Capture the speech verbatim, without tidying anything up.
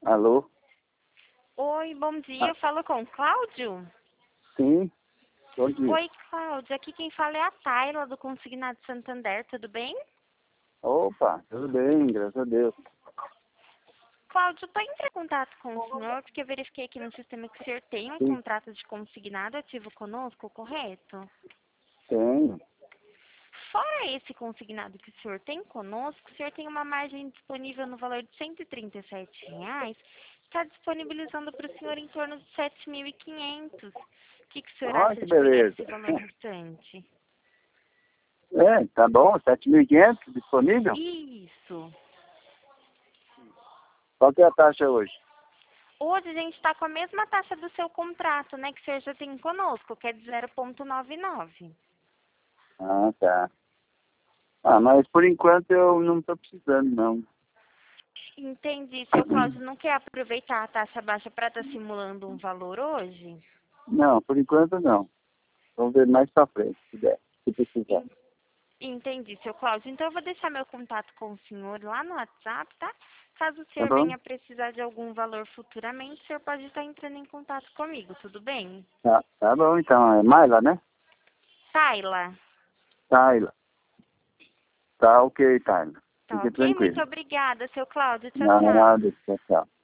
Alô? Oi, bom dia. Ah, Eu falo com o Cláudio? sim, bom dia. Oi, Cláudio. Aqui quem fala é a Tayla, do Consignado Santander. Tudo bem? Opa, tudo bem, graças a Deus. Cláudio, estou entrando em contato com o senhor porque eu verifiquei aqui no sistema que o senhor tem um Sim, contrato de consignado ativo conosco, correto? tem. Fora esse consignado que o senhor tem conosco, o senhor tem uma margem disponível no valor de cento e trinta e sete reais, está disponibilizando para o senhor em torno de sete mil e quinhentos. O que, que o senhor Olha acha que de pegar beleza. esse valor restante? É, tá bom, sete mil e quinhentos disponível? Isso. Qual que é a taxa hoje? Hoje a gente está com a mesma taxa do seu contrato, né? Que o senhor já tem conosco, que é de zero vírgula noventa e nove. Ah, tá. Ah, mas por enquanto eu não tô precisando, não. Entendi. Seu Cláudio não quer aproveitar a taxa baixa para estar simulando um valor hoje? Não, por enquanto não. Vamos ver mais pra frente, se der, se precisar. En- Entendi, seu Cláudio. Então eu vou deixar meu contato com o senhor lá no WhatsApp, tá? Caso o Tá senhor bom? venha precisar de algum valor futuramente, o senhor pode estar entrando em contato comigo, tudo bem? Tá, tá bom então. É Maila, né? Tayla. Taila. Tá ok, Taila. Tá Fique ok? Muito tranquilo. obrigada, seu Cláudio. Tchau, tchau. Nada, tchau, tchau.